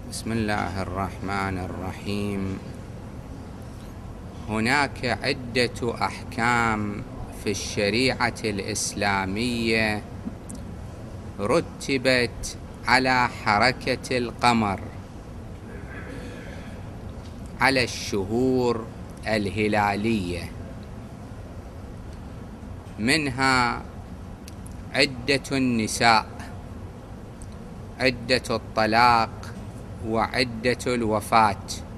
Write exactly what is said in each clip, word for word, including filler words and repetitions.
بسم الله الرحمن الرحيم. هناك عدة أحكام في الشريعة الإسلامية رتبت على حركة القمر، على الشهور الهلالية، منها عدة النساء، عدة الطلاق، وعدة الوفاة.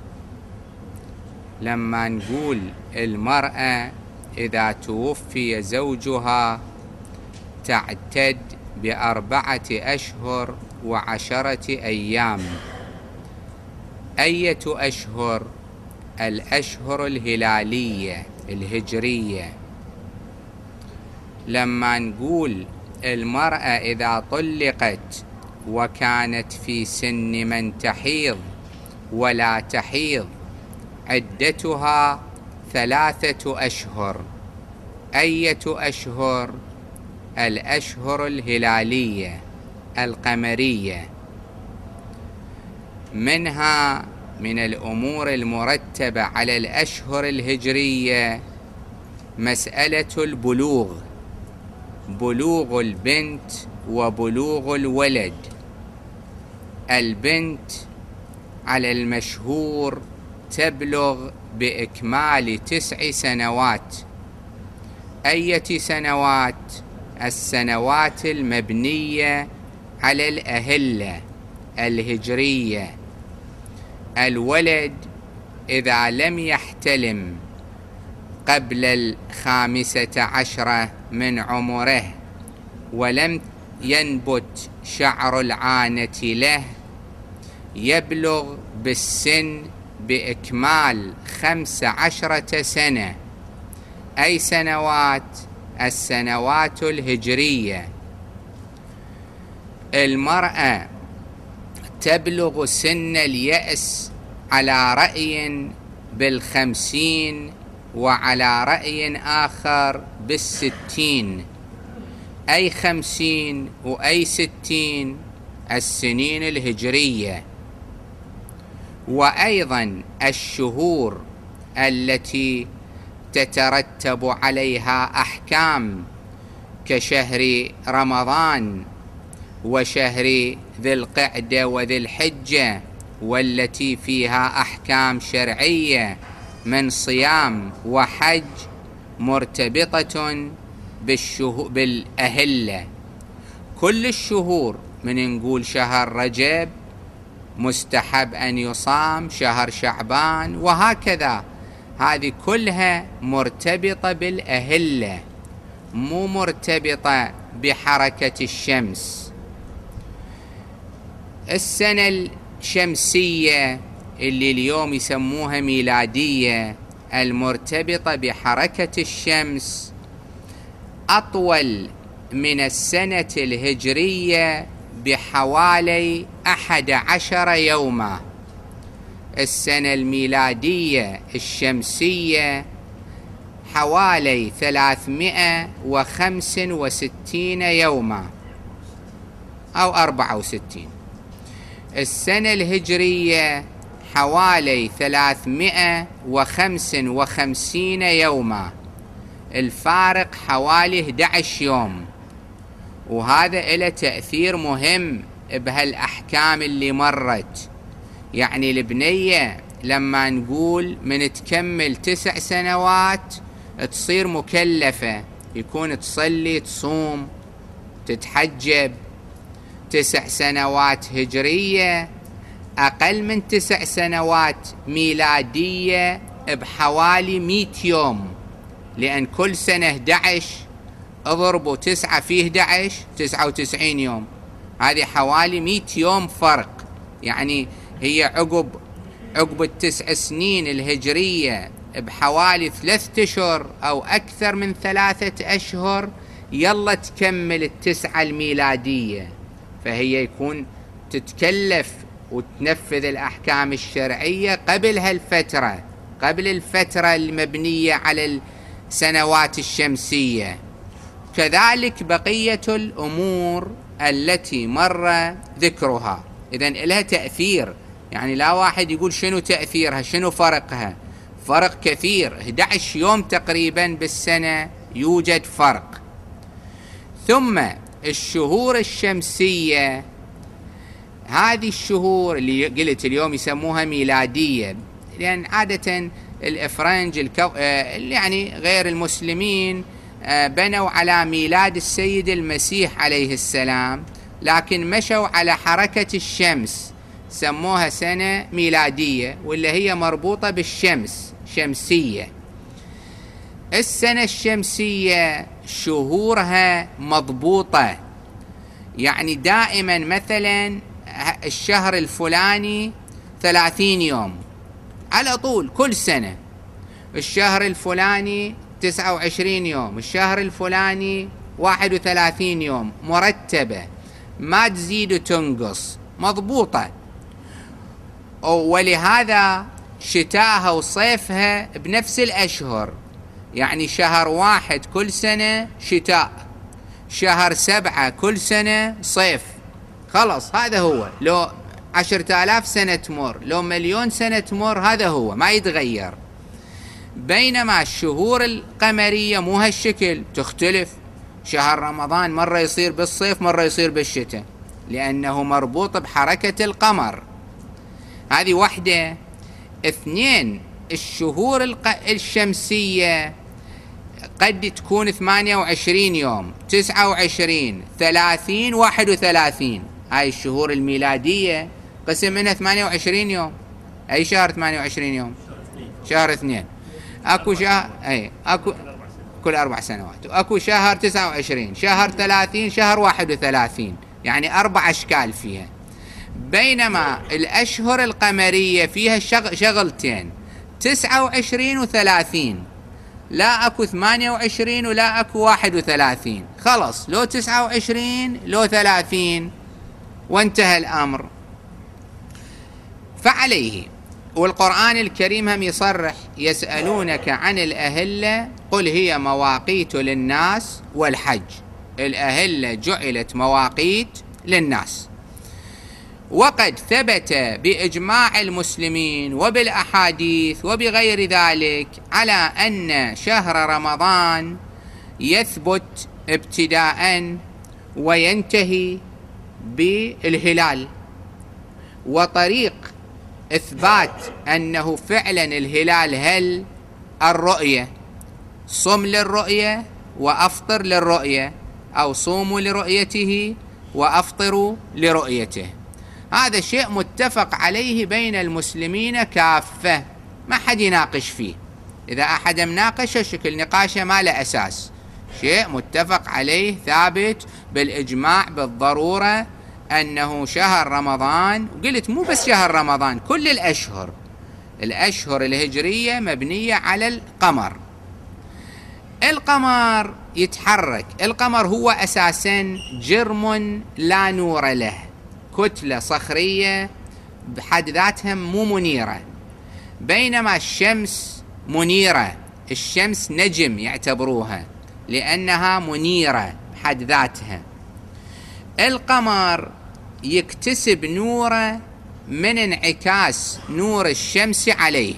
لما نقول المرأة إذا توفي زوجها تعتد بأربعة أشهر وعشرة أيام. أية أشهر؟ الأشهر الهلالية الهجرية. لما نقول المرأة إذا طلقت وكانت في سن من تحيض ولا تحيض عدتها ثلاثة أشهر. أية أشهر؟ الأشهر الهلالية القمرية. منها من الأمور المرتبة على الأشهر الهجرية مسألة البلوغ، بلوغ البنت وبلوغ الولد. البنت على المشهور تبلغ بإكمال تسع سنوات. أية سنوات؟ السنوات المبنية على الأهلة الهجرية. الولد إذا لم يحتلم قبل الخامسة عشرة من عمره ولم ينبت شعر العانة له يبلغ بالسن بإكمال خمس عشرة سنة. أي سنوات؟ السنوات الهجرية. المرأة تبلغ سن اليأس على رأي بالخمسين، وعلى رأي آخر بالستين. أي خمسين وأي ستين؟ السنين الهجرية. وأيضا الشهور التي تترتب عليها أحكام كشهر رمضان وشهر ذي القعدة وذي الحجة، والتي فيها أحكام شرعية من صيام وحج مرتبطة بالشهور بالأهلة. كل الشهور، من نقول شهر رجب مستحب أن يصام، شهر شعبان، وهكذا. هذه كلها مرتبطة بالأهلة، مو مرتبطة بحركة الشمس. السنة الشمسية اللي اليوم يسموها ميلادية المرتبطة بحركة الشمس أطول من السنة الهجرية بحوالي أحد عشر يوما. السنة الميلادية الشمسية حوالي ثلاثمائة وخمسة وستين يوما أو أربعة وستين. السنة الهجرية حوالي ثلاثمائة وخمسة وخمسين يوما. الفارق حوالي أحد عشر يوم. وهذا له تأثير مهم بهالأحكام اللي مرت. يعني البنية لما نقول من تكمل تسع سنوات تصير مكلفة، يكون تصلي تصوم تتحجب. تسع سنوات هجرية أقل من تسع سنوات ميلادية بحوالي مئة يوم، لأن كل سنة أحد عشر اضربوا تسعة في أحد عشر تسعة وتسعين يوم. هذه حوالي مئة يوم فرق. يعني هي عقب عقب التسع سنين الهجرية بحوالي ثلاثة أشهر أو أكثر من ثلاثة أشهر يلا تكمل التسعة الميلادية. فهي يكون تتكلف وتنفذ الأحكام الشرعية قبل هالفترة، قبل الفترة المبنية على السنوات الشمسية. كذلك بقية الأمور التي مر ذكرها. إذن لها تأثير يعني لا واحد يقول شنو تأثيرها، شنو فرقها. فرق كثير، أحد عشر يوم تقريبا بالسنة يوجد فرق. ثم الشهور الشمسية، هذه الشهور اللي قلت اليوم يسموها ميلادية، لأن عادة الإفرنج الكو... يعني غير المسلمين بنوا على ميلاد السيد المسيح عليه السلام، لكن مشوا على حركة الشمس سموها سنة ميلادية، واللي هي مربوطة بالشمس، شمسية. السنة الشمسية شهورها مضبوطة، يعني دائما مثلا الشهر الفلاني ثلاثين يوم على طول كل سنة، الشهر الفلاني تسعة وعشرين يوم، الشهر الفلاني واحد وثلاثين يوم، مرتبة ما تزيد وتنقص، مضبوطة. ولهذا شتاها وصيفها بنفس الأشهر، يعني شهر واحد كل سنة شتاء، شهر سبعة كل سنة صيف. خلص هذا هو، لو عشرة آلاف سنة تمر، لو مليون سنة تمر، هذا هو ما يتغير. بينما الشهور القمرية مو هالشكل، تختلف. شهر رمضان مرة يصير بالصيف، مرة يصير بالشتاء، لأنه مربوط بحركة القمر. هذه واحدة. اثنين، الشهور الشمسية قد تكون ثمانية وعشرين يوم، تسعة وعشرين، ثلاثين، واحد وثلاثين. هاي الشهور الميلادية قسم منها ثمانية وعشرين يوم. أي شهر ثمانية وعشرين يوم؟ شهر اثنين. أكو شهر أي أكو كل أربع سنوات. وأكو شهر تسعة وعشرين، شهر ثلاثين، شهر واحد وثلاثين، يعني أربع أشكال فيها. بينما الأشهر القمرية فيها شغلتين، تسعة وعشرين وثلاثين، لا أكو ثمانية وعشرين ولا أكو واحد وثلاثين. خلص لو تسعة وعشرين لو ثلاثين وانتهى الأمر. فعليه، والقرآن الكريم هم يصرح: يسألونك عن الأهلة قل هي مواقيت للناس والحج. الأهلة جعلت مواقيت للناس. وقد ثبت بإجماع المسلمين وبالأحاديث وبغير ذلك على أن شهر رمضان يثبت ابتداء وينتهي بالهلال. وطريق إثبات أنه فعلا الهلال هل الرؤية، صم للرؤية وأفطر للرؤية، أو صوموا لرؤيته وأفطروا لرؤيته. هذا شيء متفق عليه بين المسلمين كافة، ما حد يناقش فيه. إذا أحد مناقش شكل نقاشه ما له أساس، شيء متفق عليه ثابت بالإجماع بالضرورة أنه شهر رمضان. قلت مو بس شهر رمضان، كل الأشهر الأشهر الهجرية مبنية على القمر. القمر يتحرك، القمر هو أساسا جرم لا نور له، كتلة صخرية بحد ذاتها مو منيرة، بينما الشمس منيرة. الشمس نجم يعتبروها لأنها منيرة بحد ذاتها. القمر يكتسب نوره من انعكاس نور الشمس عليه.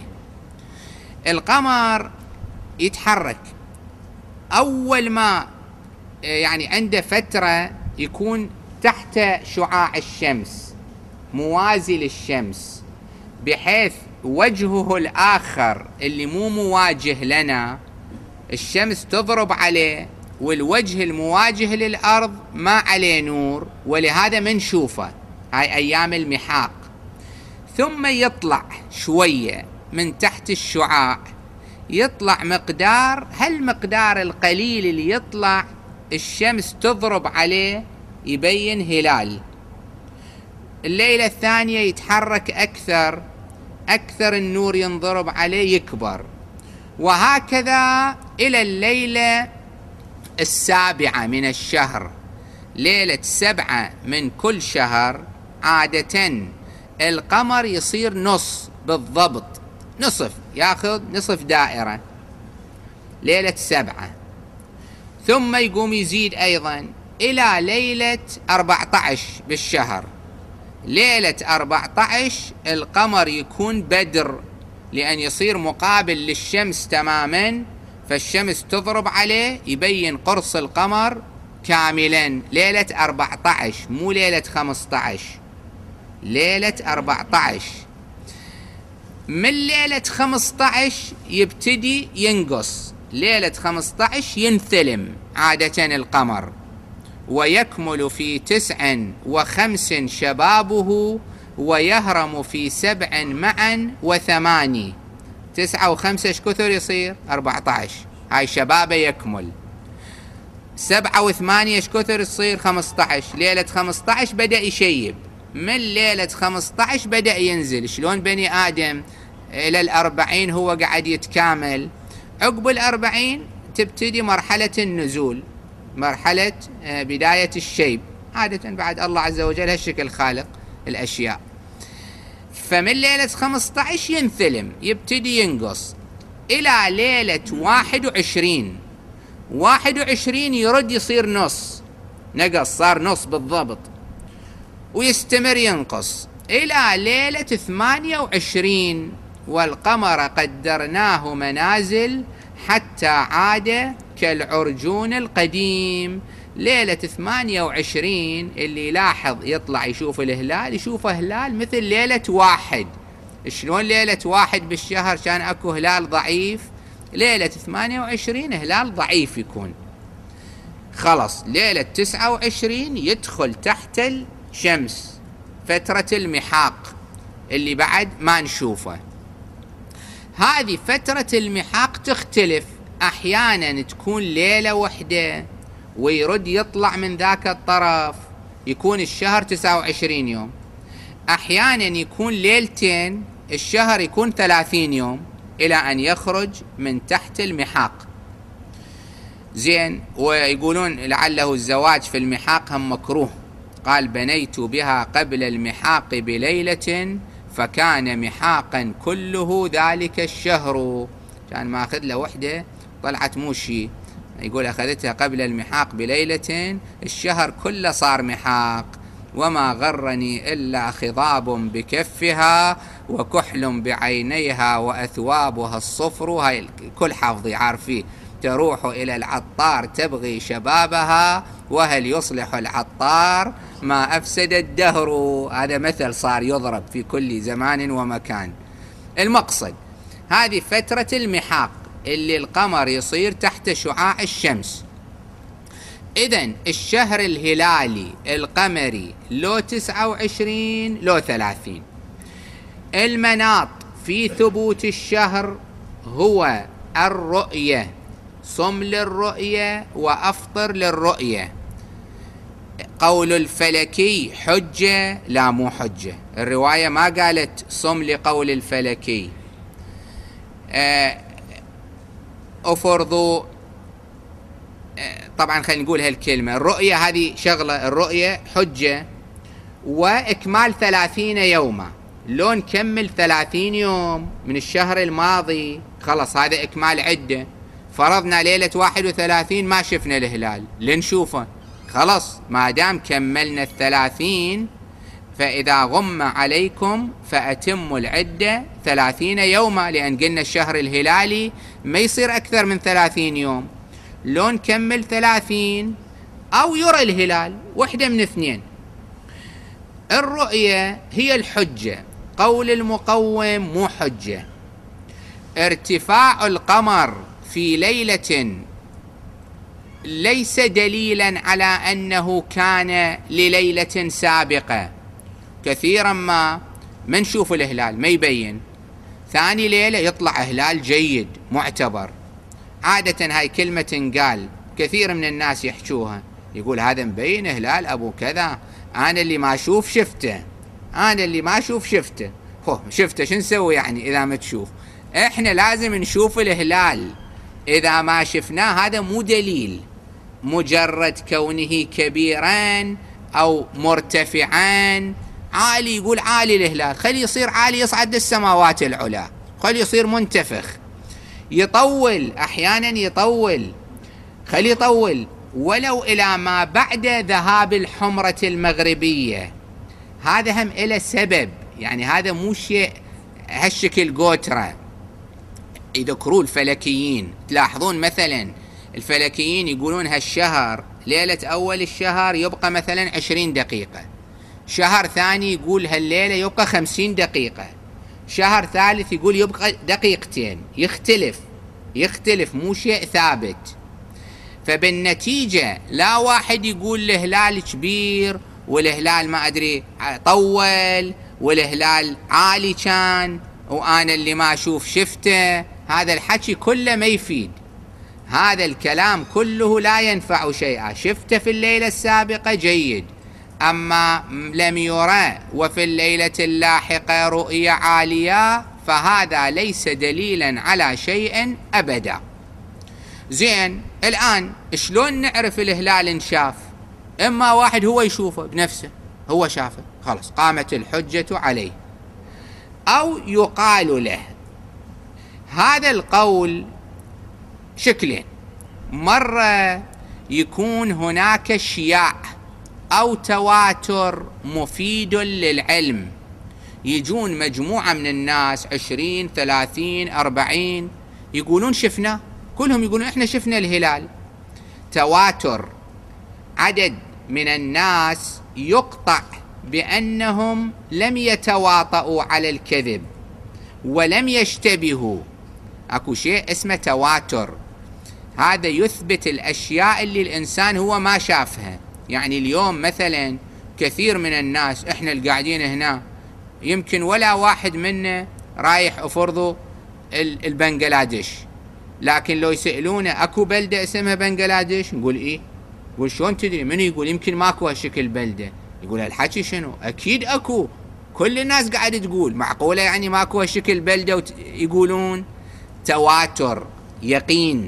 القمر يتحرك أول ما يعني عنده فترة يكون تحت شعاع الشمس، موازي للشمس، بحيث وجهه الآخر اللي مو مواجه لنا الشمس تضرب عليه، والوجه المواجه للأرض ما عليه نور، ولهذا ما نشوفه. هاي أيام المحاق. ثم يطلع شوية من تحت الشعاع، يطلع مقدار، هالمقدار القليل اللي يطلع الشمس تضرب عليه يبين هلال. الليلة الثانية يتحرك أكثر، أكثر النور ينضرب عليه يكبر، وهكذا إلى الليلة السابعة من الشهر. ليلة سبعة من كل شهر عادة القمر يصير نص بالضبط، نصف، ياخذ نصف دائرة ليلة سبعة، ثم يقوم يزيد أيضا إلى ليلة أربعة عشر بالشهر. ليلة أربعة عشر القمر يكون بدر، لأن يصير مقابل للشمس تماما، فالشمس تضرب عليه يبين قرص القمر كاملا. ليلة أربعة عشر مو ليلة خمسة عشر، ليلة أربعة عشر. من ليلة خمسة عشر يبتدي ينقص، ليلة خمسة عشر ينثلم عادة القمر، ويكمل في تسع وخمس شبابه، ويهرم في سبع معا وثماني. تسعة وخمسة ايش كثر يصير؟ أربعة عشر، هاي شبابه يكمل. سبعة وثمانية ايش كثر يصير؟ خمسة عشر. ليلة خمسة عشر بدأ يشيب، من ليلة خمسة عشر بدأ ينزل. شلون بني آدم إلى الأربعين هو قاعد يتكامل، عقب الأربعين تبتدي مرحلة النزول، مرحلة بداية الشيب. عادة بعد الله عز وجل هالشكل خالق الأشياء. فمن ليلة خمسة عشر ينثلم، يبتدي ينقص إلى ليلة واحد وعشرين. واحد وعشرين يرد يصير نص، نقص صار نص بالضبط، ويستمر ينقص إلى ليلة ثمانية وعشرين. والقمر قدرناه منازل حتى عاد كالعرجون القديم. ليلة ثمانية وعشرين اللي يلاحظ يطلع يشوف الهلال، يشوفه هلال مثل ليلة واحد. شلون ليلة واحد بالشهر كان اكو هلال ضعيف، ليلة ثمانية وعشرين هلال ضعيف يكون. خلص ليلة تسعة وعشرين يدخل تحت الشمس، فترة المحاق اللي بعد ما نشوفه. هذه فترة المحاق تختلف، أحيانا تكون ليلة وحدة ويرد يطلع من ذاك الطرف، يكون الشهر تسعة وعشرين يوم. أحيانا يكون ليلتين، الشهر يكون ثلاثين يوم إلى أن يخرج من تحت المحاق. زين، ويقولون لعله الزواج في المحاق هم مكروه. قال بنيت بها قبل المحاق بليلة فكان محاقا كله ذلك الشهر. كان ما أخذ له وحدة طلعت موشي، يقول أخذتها قبل المحاق بليلة، الشهر كله صار محاق. وما غرني إلا خضاب بكفها وكحل بعينيها وأثوابها الصفر. هاي كل حافظي عارفيه. تروح إلى العطار تبغي شبابها، وهل يصلح العطار ما أفسد الدهر. هذا مثل صار يضرب في كل زمان ومكان. المقصد هذه فترة المحاق اللي القمر يصير تحت شعاع الشمس. إذن الشهر الهلالي القمري لو تسعة وعشرين لو ثلاثين. المناط في ثبوت الشهر هو الرؤية، صم للرؤية وأفطر للرؤية. قول الفلكي حجة، لا مو حجة، الرواية ما قالت صم لقول الفلكي. أفرضوا طبعا خلينا نقول هالكلمة، الرؤية هذه شغلة، الرؤية حجة وإكمال ثلاثين يوما. لو نكمل ثلاثين يوم من الشهر الماضي خلص هذا إكمال عدة. فرضنا ليلة واحد وثلاثين ما شفنا الهلال، لنشوفه خلص، ما دام كملنا الثلاثين فإذا غم عليكم فأتموا العدة ثلاثين يوما، لأن قلنا الشهر الهلالي ما يصير أكثر من ثلاثين يوم. لو نكمل ثلاثين أو يرى الهلال، وحدة من اثنين. الرؤية هي الحجة، قول المقوم مو حجة. ارتفاع القمر في ليلة ليس دليلا على أنه كان لليلة سابقة. كثيرا ما ما نشوف الهلال ما يبين، ثاني ليلة يطلع هلال جيد معتبر. عادة هاي كلمة تنقال، كثير من الناس يحشوها، يقول هذا مبين هلال أبو كذا، أنا اللي ما أشوف شفته، أنا اللي ما أشوف شفته. هو شفته شو نسوي يعني إذا ما تشوف؟ إحنا لازم نشوف الهلال، إذا ما شفناه هذا مو دليل. مجرد كونه كبيران أو مرتفعان، عالي يقول عالي الهلال، خلي يصير عالي يصعد السماوات العلى، خلي يصير منتفخ، يطول أحيانا يطول، خلي يطول ولو إلى ما بعد ذهاب الحمرة المغربية. هذا هم إله سبب، يعني هذا مو شيء هالشكل قوترة. يذكروا الفلكيين، تلاحظون مثلا الفلكيين يقولون هالشهر ليلة أول الشهر يبقى مثلا عشرين دقيقة، شهر ثاني يقول هالليلة يبقى خمسين دقيقة، شهر ثالث يقول يبقى دقيقتين، يختلف يختلف مو شيء ثابت. فبالنتيجة لا واحد يقول الهلال كبير والهلال ما أدري طول والهلال عالي كان وأنا اللي ما أشوف شفته، هذا الحكي كله ما يفيد، هذا الكلام كله لا ينفع شيئا. شفته في الليلة السابقة جيد، أما لم يرى وفي الليلة اللاحقة رؤية عالية فهذا ليس دليلا على شيء أبدا. زين، الآن شلون نعرف الهلال انشاف؟ إما واحد هو يشوفه بنفسه، هو شافه خلاص قامت الحجة عليه، أو يقال له. هذا القول شكلين، مرة يكون هناك شياع أو تواتر مفيد للعلم، يجون مجموعة من الناس عشرين ثلاثين أربعين يقولون شفنا، كلهم يقولون إحنا شفنا الهلال. تواتر، عدد من الناس يقطع بأنهم لم يتواطؤوا على الكذب ولم يشتبهوا، أكو شيء اسمه تواتر، هذا يثبت الأشياء اللي الإنسان هو ما شافها. يعني اليوم مثلا كثير من الناس إحنا اللي قاعدين هنا يمكن ولا واحد منا رايح أفرضه البنغلاديش، لكن لو يسألونه أكو بلدة اسمها بنغلاديش نقول إيه، يقول شلون تدري؟ من يقول يمكن ماكو هالشكل بلدة، يقول هالحكي شنو؟ أكيد أكو، كل الناس قاعدة تقول، معقولة يعني ماكو هالشكل بلدة ويقولون؟ تواتر، يقين.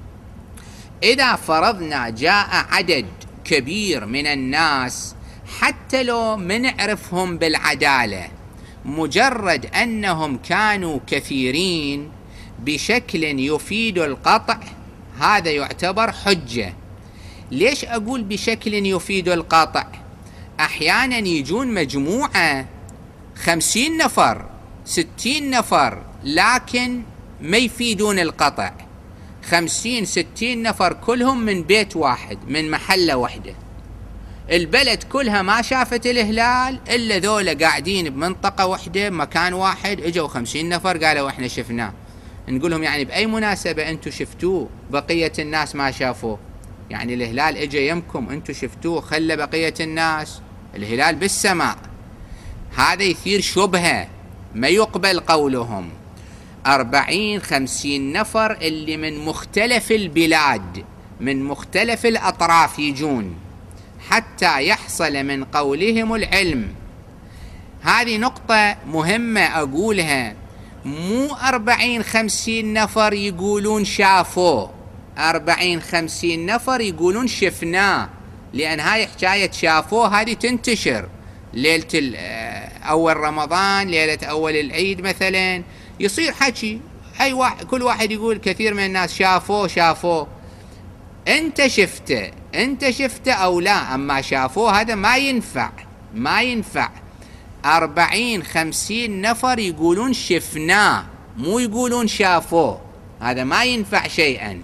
إذا فرضنا جاء عدد كبير من الناس حتى لو منعرفهم بالعدالة، مجرد أنهم كانوا كثيرين بشكل يفيد القطع، هذا يعتبر حجة. ليش أقول بشكل يفيد القطع؟ أحيانا يجون مجموعة خمسين نفر ستين نفر لكن ما يفيدون القطع، خمسين ستين نفر كلهم من بيت واحد من محلة واحدة، البلد كلها ما شافت الهلال إلا ذولا قاعدين بمنطقة واحدة مكان واحد، اجوا خمسين نفر قالوا احنا شفناه. نقولهم يعني بأي مناسبة انتو شفتوه بقية الناس ما شافوه؟ يعني الهلال اجا يمكم انتو شفتوه خلى بقية الناس، الهلال بالسماء. هذا يثير شبهة، ما يقبل قولهم. أربعين خمسين نفر اللي من مختلف البلاد من مختلف الأطراف يجون حتى يحصل من قولهم العلم. هذه نقطة مهمة أقولها، مو أربعين خمسين نفر يقولون شافوا، أربعين خمسين نفر يقولون شفناه، لأن هاي حكاية شافوه هذه تنتشر ليلة أول رمضان، ليلة أول العيد مثلا، يصير حكي أي واحد كل واحد يقول، كثير من الناس شافوه شافوه. أنت شفته أنت شفته أو لا، أما شافوه هذا ما ينفع ما ينفع. أربعين خمسين نفر يقولون شفناه مو يقولون شافوه، هذا ما ينفع شيئا.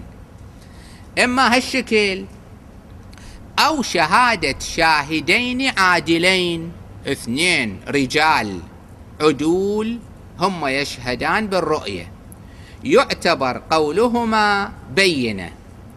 إما هالشكل أو شهادة شاهدين عادلين، اثنين رجال عدول هم يشهدان بالرؤية، يعتبر قولهما بينة.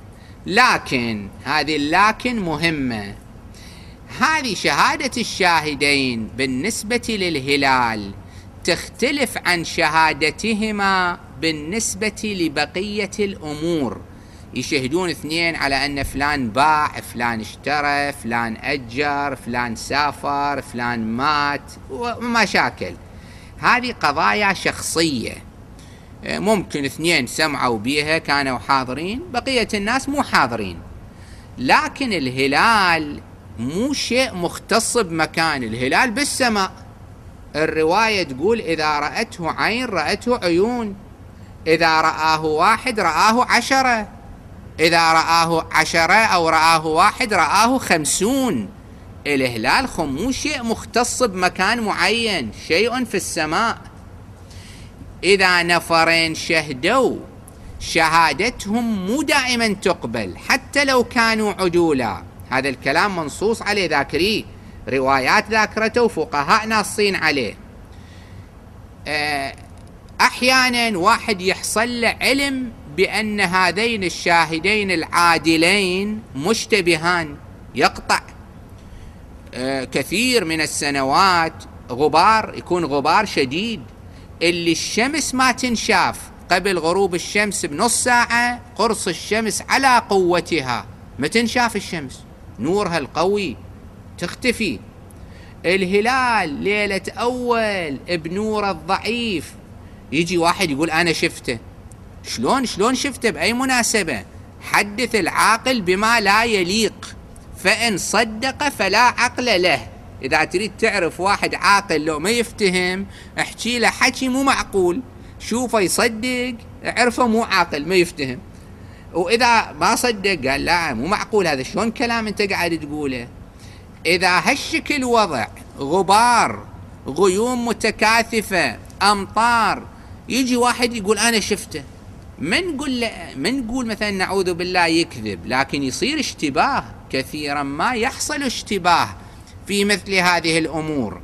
لكن هذه اللكن مهمة، هذه شهادة الشاهدين بالنسبة للهلال تختلف عن شهادتهما بالنسبة لبقية الأمور. يشهدون اثنين على أن فلان باع، فلان اشترى، فلان أجر، فلان سافر، فلان مات ومشاكل. هذه قضايا شخصية، ممكن اثنين سمعوا بيها كانوا حاضرين، بقية الناس مو حاضرين. لكن الهلال مو شيء مختص بمكان، الهلال بالسماء. الرواية تقول إذا رأته عين رأته عيون، إذا رآه واحد رآه عشرة، إذا رآه عشرة أو رآه واحد رآه خمسون. الهلال خو مو شيء مختص بمكان معين، شيء في السماء. إذا نفرين شهدوا شهادتهم مو دائما تقبل حتى لو كانوا عدولا. هذا الكلام منصوص عليه، ذاكريه، روايات ذاكرته وفقهاء ناصين عليه. أحيانا واحد يحصل له علم بأن هذين الشاهدين العادلين مشتبهان، يقطع كثير من السنوات غبار، يكون غبار شديد اللي الشمس ما تنشاف قبل غروب الشمس بنص ساعة، قرص الشمس على قوتها ما تنشاف الشمس، نورها القوي تختفي. الهلال ليلة أول بنور الضعيف يجي واحد يقول أنا شفته. شلون شلون شفته؟ بأي مناسبة؟ حدث العاقل بما لا يليق، فإن صدق فلا عقل له. إذا تريد تعرف واحد عاقل لو ما يفتهم، احكي له حكي مو معقول، شوفه يصدق اعرفه مو عاقل ما يفتهم. وإذا ما صدق قال لا مو معقول هذا، شلون كلام أنت قاعد تقوله؟ إذا هالشكل وضع، غبار، غيوم متكاثفة، أمطار، يجي واحد يقول أنا شفته، من نقول من نقول مثلا نعوذ بالله يكذب، لكن يصير اشتباه كثيرا ما يحصل اشتباه في مثل هذه الأمور.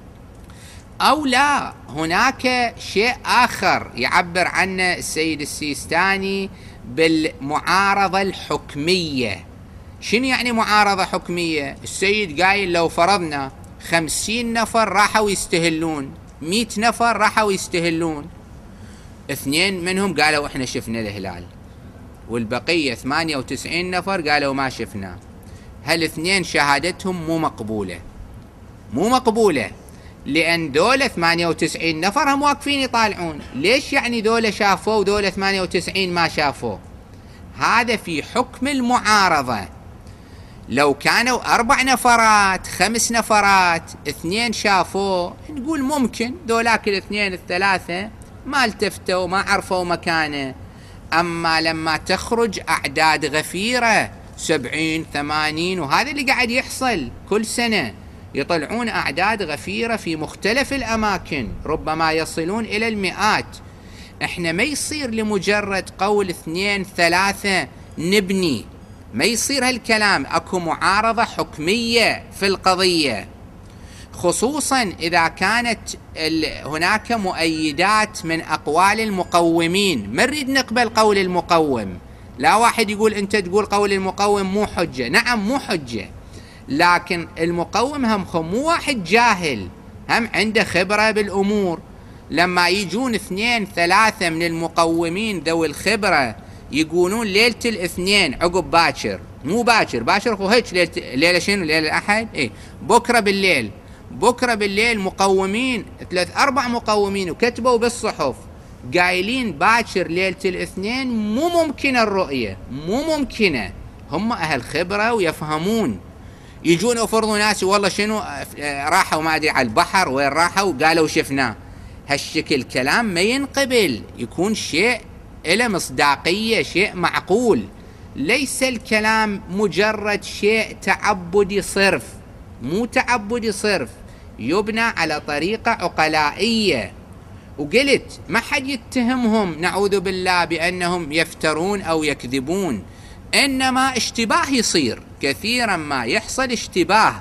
أو لا، هناك شيء آخر يعبر عنه السيد السيستاني بالمعارضة الحكمية. شنو يعني معارضة حكمية؟ السيد قايل لو فرضنا خمسين نفر راحوا يستهلون، مئة نفر راحوا يستهلون، اثنين منهم قالوا احنا شفنا الهلال، والبقية ثمانية وتسعين نفر قالوا ما شفنا. هالاثنين شهادتهم مو مقبولة، مو مقبولة، لأن دولة ثمانية وتسعين نفر هم واقفين يطالعون. ليش يعني دولة شافوه ودولة ثمانية وتسعين ما شافوه؟ هذا في حكم المعارضة. لو كانوا أربع نفرات، خمس نفرات، اثنين شافوه، نقول ممكن ذولاك الاثنين الثلاثة ما التفتوا ما عرفوا مكانه. أما لما تخرج أعداد غفيرة سبعين ثمانين، وهذا اللي قاعد يحصل كل سنة، يطلعون أعداد غفيرة في مختلف الأماكن، ربما يصلون إلى المئات. احنا ما يصير لمجرد قول اثنين ثلاثة نبني، ما يصير هالكلام، اكو معارضة حكمية في القضية، خصوصا إذا كانت هناك مؤيدات من أقوال المقومين. ما نريد نقبل قول المقوم، لا واحد يقول أنت تقول قول المقوم مو حجة، نعم مو حجة، لكن المقوم هم مو واحد جاهل، هم عنده خبرة بالأمور. لما يجون اثنين ثلاثة من المقومين ذوي الخبرة يقولون ليلة الاثنين عقب باكر، مو باكر باكر هو هيك ليلة, ليلة شنو ليلة الأحد، إيه بكرة بالليل، بكرة بالليل مقومين ثلاث أربع مقومين وكتبوا بالصحف قايلين باكر ليلة الاثنين مو ممكنة الرؤية، مو ممكنة. هم أهل خبرة ويفهمون. يجون يفرضوا ناس والله شنو راحوا ما أدري على البحر وين راحوا قالوا شفناه. هالشكل كلام ما ينقبل، يكون شيء إلى مصداقية، شيء معقول، ليس الكلام مجرد شيء تعبدي صرف، مو تعبدي صرف، يبنى على طريقة عقلائية. وقلت ما حد يتهمهم نعوذ بالله بأنهم يفترون أو يكذبون، إنما اشتباه يصير، كثيرا ما يحصل اشتباه.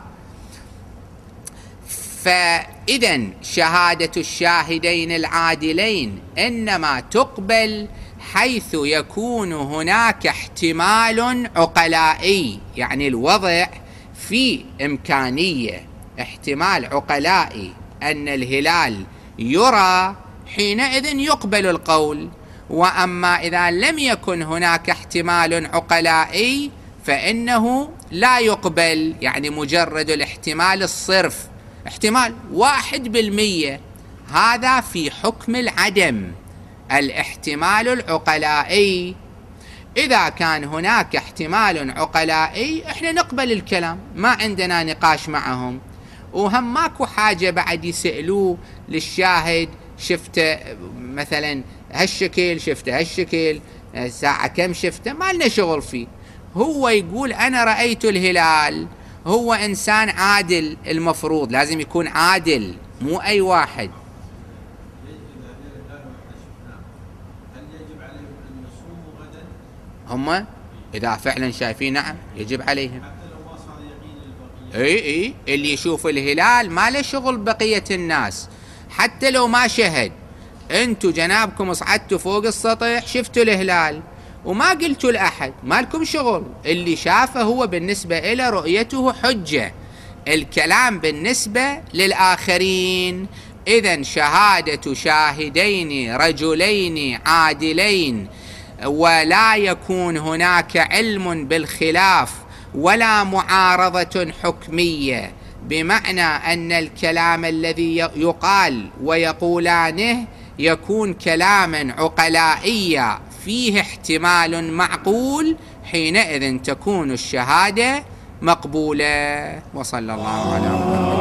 فإذا شهادة الشاهدين العادلين إنما تقبل حيث يكون هناك احتمال عقلائي، يعني الوضع في إمكانية، احتمال عقلائي أن الهلال يرى، حينئذ يقبل القول. وأما إذا لم يكن هناك احتمال عقلائي فإنه لا يقبل، يعني مجرد الاحتمال الصرف، احتمال واحد بالمية، هذا في حكم العدم. الاحتمال العقلائي، إذا كان هناك احتمال عقلائي احنا نقبل الكلام، ما عندنا نقاش معهم. وهم ماكو حاجة بعد يسألوه للشاهد شفته مثلا هالشكل، شفته هالشكل، ساعة كم شفته، ما لنا شغل فيه. هو يقول أنا رأيت الهلال هو إنسان عادل، المفروض لازم يكون عادل، مو أي واحد. هم إذا فعلا شايفين نعم يجب عليهم. اي اي اللي يشوف الهلال ما له شغل بقية الناس، حتى لو ما شهد. انتوا جنابكم صعدتوا فوق السطح شفتوا الهلال وما قلتوا لأحد، ما لكم شغل. اللي شافه هو بالنسبة إلى رؤيته حجة، الكلام بالنسبة للآخرين. إذن شهادة شاهدين رجلين عادلين ولا يكون هناك علم بالخلاف ولا معارضة حكمية، بمعنى أن الكلام الذي يقال ويقولانه يكون كلاما عقلائيا فيه احتمال معقول، حينئذ تكون الشهادة مقبولة. وصلى الله على محمد.